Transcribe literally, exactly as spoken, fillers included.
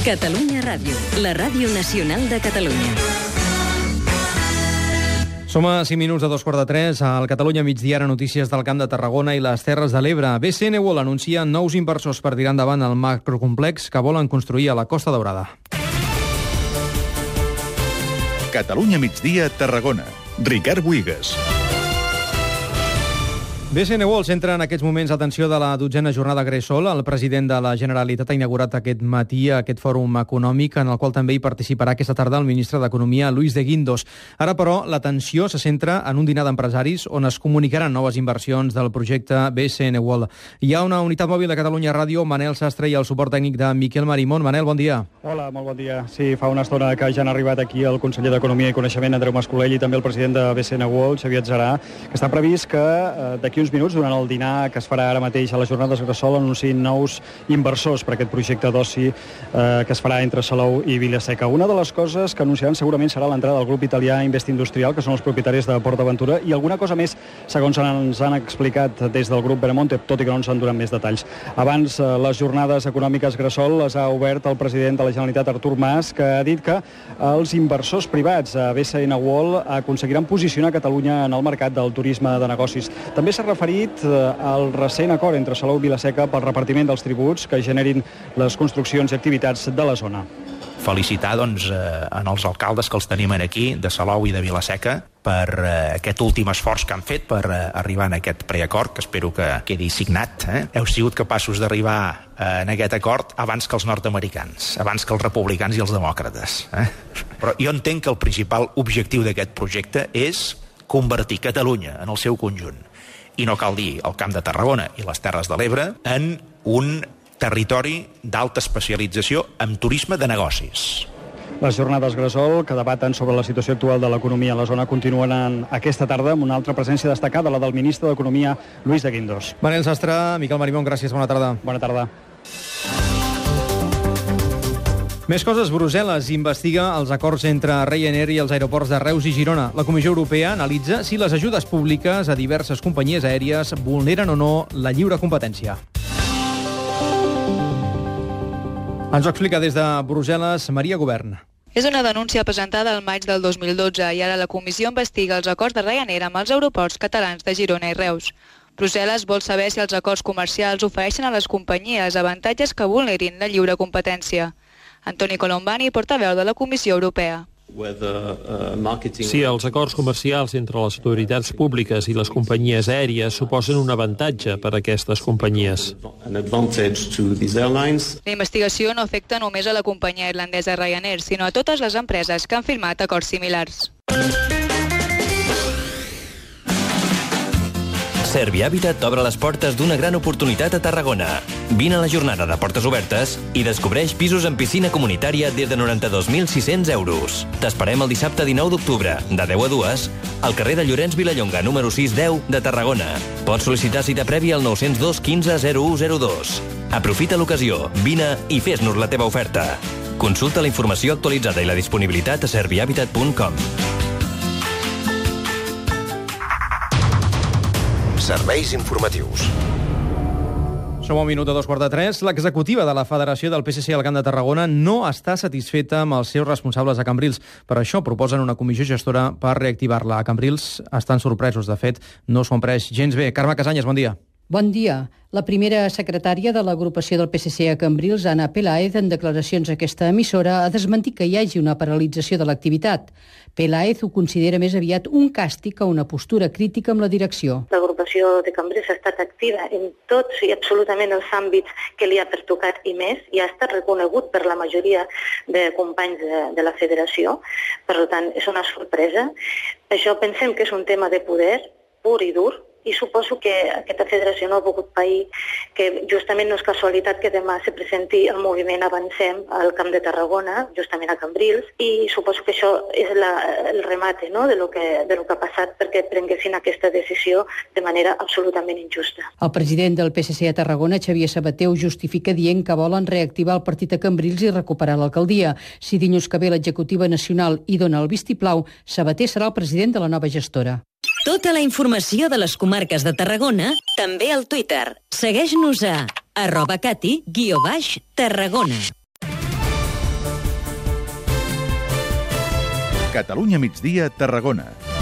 Catalunya Ràdio, la ràdio nacional de Catalunya. Som a cinc minuts de dos quarts de tres. Al Catalunya migdia, ara notícies del Camp de Tarragona i les Terres de l'Ebre. B C N World anuncia nous inversors per tirar endavant el macrocomplex que volen construir a la Costa Daurada. Catalunya migdia, Tarragona. Ricard Buigas. B C N World centra en aquests moments atenció de la dotzena jornada Gresol. El president de la Generalitat ha inaugurat aquest matí aquest fòrum econòmic en el qual també hi participarà aquesta tarda el ministre d'Economia, Luis de Guindos. Ara, però, l'atenció se centra en un dinar d'empresaris on es comunicaran noves inversions del projecte B C N World. Hi ha una unitat mòbil de Catalunya Ràdio, Manel Sastre, i el suport tècnic de Miquel Marimón. Manel, bon dia. Hola, molt bon dia. Sí, fa una estona que ja han arribat aquí el conseller d'Economia i Coneixement, Andreu Mascolell, i també el president de B C N World, Xavier Atzarà, que està previst que eh, d'aquí uns minuts, durant el dinar que es farà ara mateix a les jornades Gresol, anunciïn nous inversors per aquest projecte d'oci eh, que es farà entre Salou i Vilaseca. Una de les coses que anunciaran segurament serà l'entrada del grup italià Invest Industrial, que són els propietaris de Port Aventura, i alguna cosa més, segons ens han explicat des del grup Veremonte, tot i que no ens en donen més detalls. Abans, eh, les jornades econòmiques Gresol les ha obert el president de la Generalitat, Artur Mas, que ha dit que els inversors privats a B C N World aconseguiran posicionar Catalunya en el mercat del turisme de negocis. També s'ha referit al recent acord entre Salou i Vilaseca pel repartiment dels tributs que generin les construccions i activitats de la zona. Felicitar doncs, eh, en els alcaldes que els tenim aquí, de Salou i de Vilaseca, per eh, aquest últim esforç que han fet per eh, arribar en aquest preacord, que espero que quedi signat. Eh? Heu sigut capaços d'arribar eh, en aquest acord abans que els nord-americans, abans que els republicans i els demòcrates. Eh? Però jo entenc que el principal objectiu d'aquest projecte és convertir Catalunya en el seu conjunt, i no cal dir el Camp de Tarragona i les Terres de l'Ebre, en un territori d'alta especialització en turisme de negocis. Les jornades Gresol, que debaten sobre la situació actual de l'economia a la zona, continuen aquesta tarda amb una altra presència destacada, la del ministre d'Economia, Luis de Guindos. Manel Sastre, Miquel Marimón, gràcies, bona tarda. Bona tarda. Més coses. Brussel·les investiga els acords entre Ryanair i els aeroports de Reus i Girona. La Comissió Europea analitza si les ajudes públiques a diverses companyies aèries vulneren o no la lliure competència. Ens ho explica des de Brussel·les Maria Govern. És una denúncia presentada al maig del dos mil dotze i ara la Comissió investiga els acords de Ryanair amb els aeroports catalans de Girona i Reus. Brussel·les vol saber si els acords comercials ofereixen a les companyies avantatges que vulnerin la lliure competència. Antoni Colombani, portaveu de la Comissió Europea. Si els acords comercials entre les autoritats públiques i les companyies aèries suposen un avantatge per a aquestes companyies. La investigació no afecta només a la companyia irlandesa Ryanair, sinó a totes les empreses que han firmat acords similars. Servihabitat t'obre les portes d'una gran oportunitat a Tarragona. Vine a la jornada de portes obertes i descobreix pisos en piscina comunitària des de noranta-dos mil sis-cents euros. T'esperem el dissabte dinou d'octubre, de deu a dues, al carrer de Llorenç Vilallonga, número sis deu, de Tarragona. Pots sol·licitar cita prèvia al nou zero dos quinze zero u zero dos. Aprofita l'ocasió, vine i fes-nos la teva oferta. Consulta la informació actualitzada i la disponibilitat a servihabitat punt com. Serveis informatius. Som a un minut de dos quarts de tres. L'executiva de la Federació del P S C al Camp de Tarragona no està satisfeta amb els seus responsables a Cambrils. Per això proposen una comissió gestora per reactivar-la. A Cambrils estan sorpresos. De fet, no s'ho han pres gens bé. Carme Casanyes, bon dia. Bon dia. La primera secretària de l'agrupació del P S C a Cambrils, Anna Peláez, en declaracions a aquesta emissora, ha desmentit que hi hagi una paralització de l'activitat. Peláez ho considera més aviat un càstig que una postura crítica amb la direcció. L'agrupació de Cambrils ha estat activa en tots i absolutament els àmbits que li ha pertocat i més, i ha estat reconegut per la majoria de companys de, de la federació. Per tant, és una sorpresa. Això pensem que és un tema de poder pur i dur, i suposo que aquesta federació no ha pogut pair, que justament no és casualitat que demà se presenti el moviment Avancem al Camp de Tarragona, justament a Cambrils, i suposo que això és la, el remate, no?, de lo que, de lo que ha passat perquè prenguessin aquesta decisió de manera absolutament injusta. El president del P S C a Tarragona, Xavier Sabater, ho justifica dient que volen reactivar el partit a Cambrils i recuperar l'alcaldia. Si dilluns que ve l'executiva nacional hi dona el vistiplau, Sabater serà el president de la nova gestora. Tota la informació de les comarques de Tarragona, també al Twitter. Segueix-nos a arroba cati guió baix Tarragona. Catalunya migdia, Tarragona.